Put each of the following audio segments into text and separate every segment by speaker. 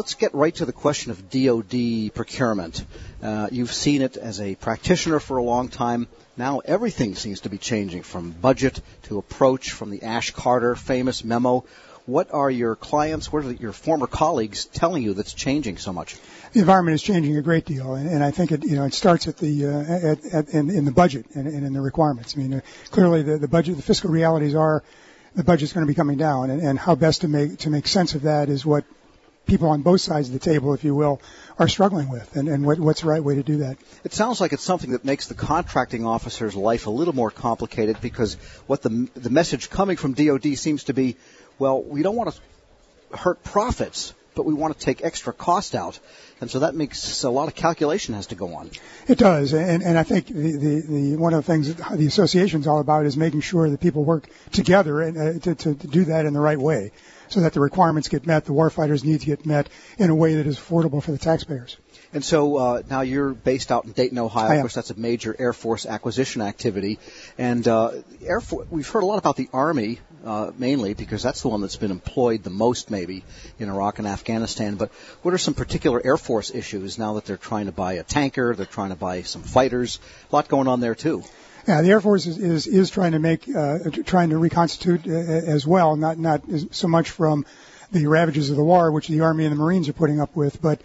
Speaker 1: let's get right to the question of DoD procurement. You've seen it as a practitioner for a long time. Now everything seems to be changing, from budget to approach, from the Ash Carter famous memo. What are your clients, what are your former colleagues telling you that's changing so much?
Speaker 2: The environment is changing a great deal, and I think it starts at in the budget and in the requirements. I mean, clearly the budget, the fiscal realities are the budget's going to be coming down, and how best to make sense of that is what people on both sides of the table, if you will, are struggling with, and what's the right way to do that.
Speaker 1: It sounds like it's something that makes the contracting officer's life a little more complicated, because what the message coming from DoD seems to be, well, we don't want to hurt profits, but we want to take extra cost out. And so that makes a lot of calculation has to go on.
Speaker 2: It does. And I think the one of the things that the association's all about is making sure that people work together and to do that in the right way, so that the requirements get met, the warfighters' needs get met in a way that is affordable for the taxpayers.
Speaker 1: And so now you're based out in Dayton, Ohio. Of course, that's a major Air Force acquisition activity. And Air Force, we've heard a lot about the Army, mainly, because that's the one that's been employed the most, maybe, in Iraq and Afghanistan. But what are some particular Air Force issues now that they're trying to buy a tanker, they're trying to buy some fighters? A lot going on there, too.
Speaker 2: Yeah, the Air Force is trying to reconstitute as well, not so much from the ravages of the war, which the Army and the Marines are putting up with, but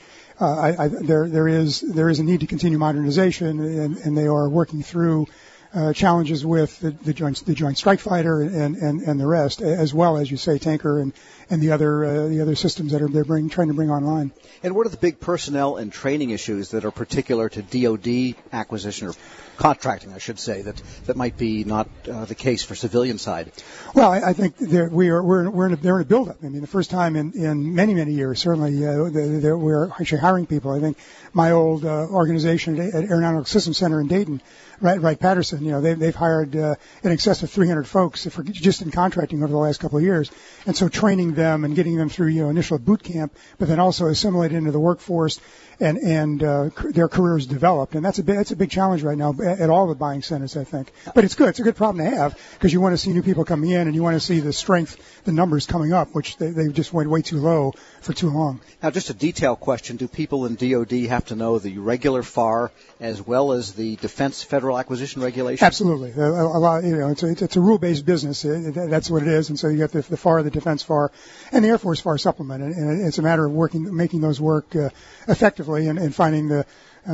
Speaker 2: there is a need to continue modernization, and they are working through challenges with the Joint Strike Fighter and the rest, as well as you say tanker and the other systems that they're trying to bring online.
Speaker 1: And what are the big personnel and training issues that are particular to DoD acquisition, or contracting, I should say, that might be not the case for civilian side?
Speaker 2: Well, I think we're in a build-up. I mean, the first time in many years, certainly, we're actually hiring people. I think my old organization at Aeronautical Systems Center in Dayton, Wright-Patterson, they've hired in excess of 300 folks just in contracting over the last couple of years, and so training them and getting them through initial boot camp, but then also assimilated into the workforce and their careers developed, and that's a big challenge right now at all the buying centers, I think. But it's good. It's a good problem to have, because you want to see new people coming in, and you want to see the strength, the numbers coming up, which they just went way too low for too long.
Speaker 1: Now, just a detail question: do people in DoD have to know the regular FAR as well as the Defense Federal Acquisition Regulation?
Speaker 2: Absolutely. A lot. It's a rule-based business. That's what it is, and so you got the FAR, the Defense FAR, and the Air Force FAR supplement, and it's a matter of making those work effectively and finding the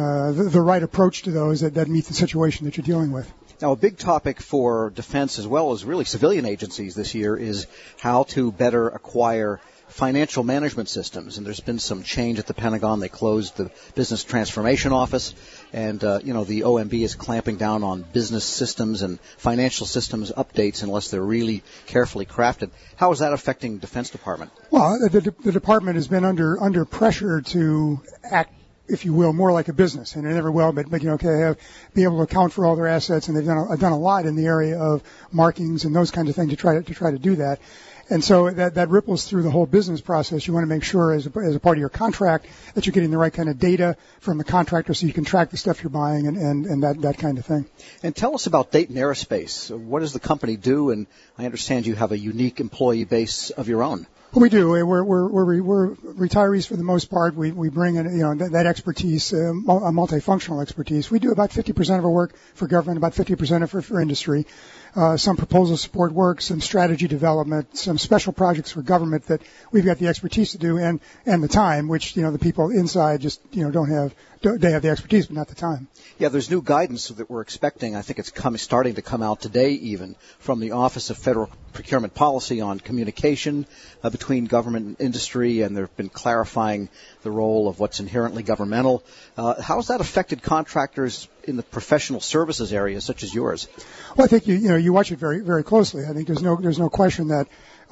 Speaker 2: right approach to those that meet the situation that you're dealing with.
Speaker 1: Now, a big topic for defense as well as really civilian agencies this year is how to better acquire financial management systems. And there's been some change at the Pentagon. They closed the Business Transformation Office, and the OMB is clamping down on business systems and financial systems updates unless they're really carefully crafted. How is that affecting Defense Department?
Speaker 2: Well, the department has been under pressure to act, if you will, more like a business, and they never will, but be able to account for all their assets, and they've done a lot in the area of markings and those kinds of things to try to do that. And so that ripples through the whole business process. You want to make sure as a part of your contract that you're getting the right kind of data from the contractor so you can track the stuff you're buying and that kind of thing.
Speaker 1: And tell us about Dayton Aerospace. What does the company do? And I understand you have a unique employee base of your own.
Speaker 2: We do. We're retirees for the most part. We bring in that expertise, a multifunctional expertise. We do about 50% of our work for government, about 50% of it for industry. Some proposal support work, some strategy development, some special projects for government that we've got the expertise to do and the time, which the people inside just don't have. They have the expertise, but not the time.
Speaker 1: Yeah, there's new guidance that we're expecting. I think it's starting to come out today, even from the Office of Federal Procurement Policy on communication between government and industry, and they've been clarifying the role of what's inherently governmental. How has that affected contractors in the professional services area, such as yours?
Speaker 2: Well, I think you watch it very, very closely. I think there's no question that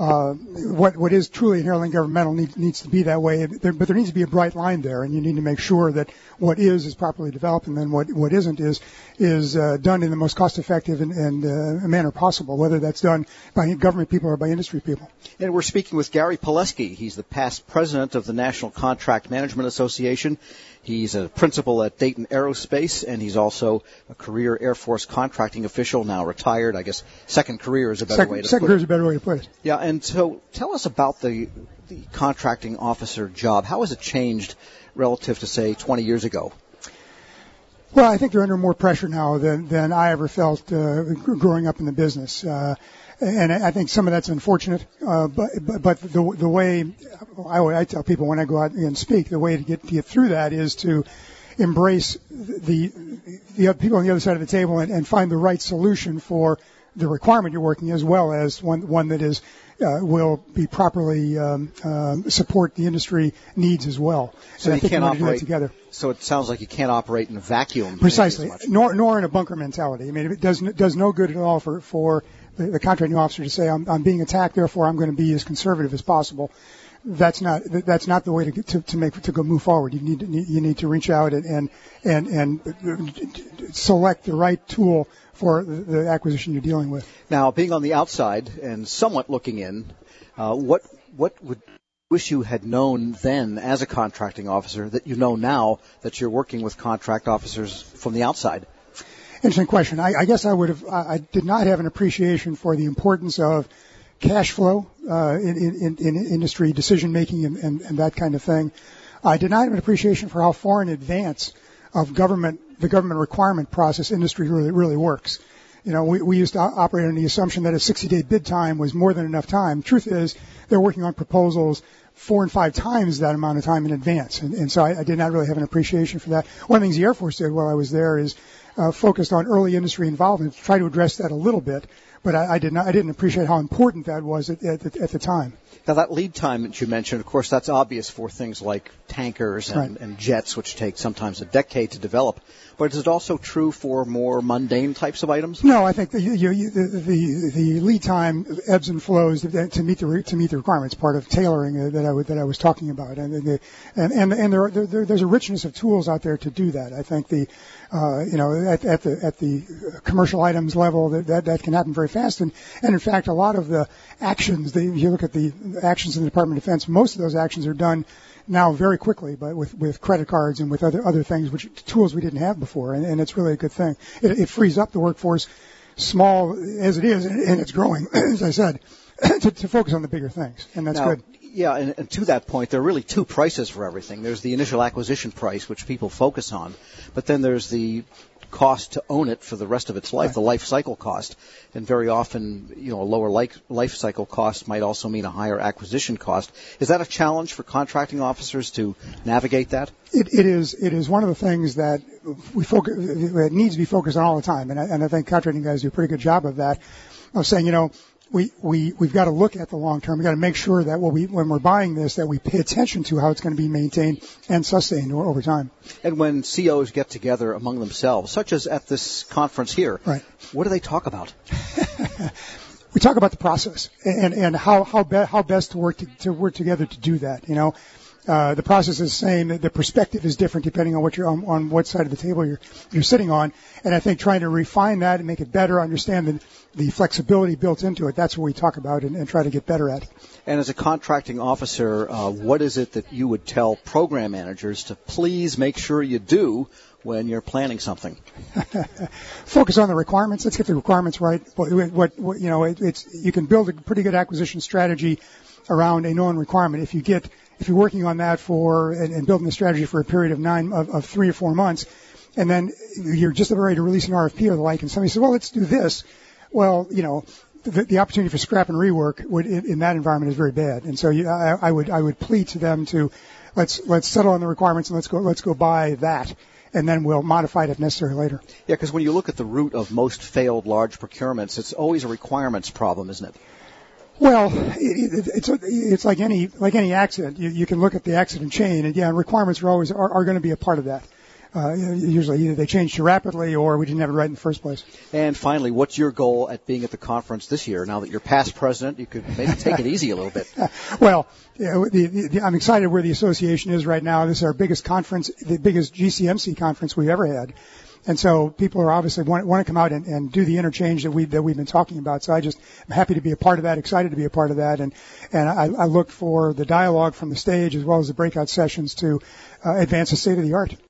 Speaker 2: what is truly inherently governmental needs to be that way, but there needs to be a bright line there, and you need to make sure that what is properly developed, and then what isn't is done in the most cost-effective and manner possible, whether that's done by government people or by industry people.
Speaker 1: And we're speaking with Gary Pileski. He's the past president of the National Contract Management Association. He's a principal at Dayton Aerospace, and he's also a career Air Force contracting official, now retired. I guess second career is a better way to put it.
Speaker 2: Second career is a better way to put it.
Speaker 1: Yeah, and so tell us about the contracting officer job. How has it changed relative to, say, 20 years ago?
Speaker 2: Well, I think they're under more pressure now than I ever felt growing up in the business. And I think some of that's unfortunate, but the way I tell people when I go out and speak, the way to get through that is to embrace the people on the other side of the table and find the right solution for the requirement you're working, as well as one that is will be properly support the industry needs as well.
Speaker 1: So you can't operate
Speaker 2: together.
Speaker 1: So it sounds like you can't operate in a vacuum.
Speaker 2: Precisely, nor in a bunker mentality. I mean, it does no good at all for the contracting officer to say I'm being attacked, therefore I'm going to be as conservative as possible. That's not the way to move forward. You need to reach out and select the right tool for the acquisition you're dealing with.
Speaker 1: Now, being on the outside and somewhat looking in, what would wish you had known then as a contracting officer that you know now that you're working with contract officers from the outside?
Speaker 2: Interesting question. I guess I did not have an appreciation for the importance of cash flow in industry decision making and that kind of thing. I did not have an appreciation for how far in advance of the government requirement process industry really works. You know, we used to operate on the assumption that a 60-day bid time was more than enough time. The truth is, they're working on proposals 4 and 5 times that amount of time in advance, and so I did not really have an appreciation for that. One of the things the Air Force did while I was there is focused on early industry involvement to try to address that a little bit, but I didn't appreciate how important that was at the time.
Speaker 1: Now, that lead time that you mentioned, of course, that's obvious for things like tankers and jets, which take sometimes a decade to develop. But is it also true for more mundane types of items?
Speaker 2: No, I think the lead time ebbs and flows to meet the requirements. Part of tailoring that I was talking about, and there's a richness of tools out there to do that. I think at the commercial items level that can happen very fast, and in fact a lot of the actions, if you look at the actions in the Department of Defense, most of those actions are done now very quickly, but with credit cards and with other things, which tools we didn't have before, and it's really a good thing. It frees up the workforce, small as it is, and it's growing, as I said, to focus on the bigger things, and that's good.
Speaker 1: Yeah, and to that point, there are really 2 prices for everything. There's the initial acquisition price, which people focus on, but then there's the cost to own it for the rest of its life, the life cycle cost. And very often, a lower life cycle cost might also mean a higher acquisition cost. Is that a challenge for contracting officers to navigate that?
Speaker 2: It is one of the things that it needs to be focused on all the time, and I think contracting guys do a pretty good job of that. Of saying, we've got to look at the long term. We've got to make sure that when we're buying this, that we pay attention to how it's going to be maintained and sustained over time.
Speaker 1: And when COs get together among themselves, such as at this conference here,
Speaker 2: right,
Speaker 1: what do they talk about?
Speaker 2: We talk about the process and how best to work together to do that. The process is the same. The perspective is different depending on on what side of the table you're sitting on. And I think trying to refine that and make it better, understand the flexibility built into it, that's what we talk about and try to get better at.
Speaker 1: And as a contracting officer, what is it that you would tell program managers to please make sure you do when you're planning something?
Speaker 2: Focus on the requirements. Let's get the requirements right. You can build a pretty good acquisition strategy around a known requirement. If you're working on that and building a strategy for a period of 3 or 4 months, and then you're just about ready to release an RFP or the like, and somebody says, well, let's do this. Well, the opportunity for scrap and rework in that environment is very bad. And so I would plead to them to let's settle on the requirements and let's go buy that, and then we'll modify it if necessary later.
Speaker 1: Yeah, because when you look at the root of most failed large procurements, it's always a requirements problem, isn't it?
Speaker 2: Well, it's like any accident. You can look at the accident chain, and requirements are going to be a part of that. Usually either they change too rapidly or we didn't have it right in the first place.
Speaker 1: And finally, what's your goal at being at the conference this year? Now that you're past president, you could maybe take it easy a little bit.
Speaker 2: Well, I'm excited where the association is right now. This is our biggest conference, the biggest GCMC conference we've ever had. And so people are obviously want to come out and do the interchange that we've been talking about. So I'm happy to be a part of that, excited to be a part of that, and I look for the dialogue from the stage as well as the breakout sessions to advance the state of the art.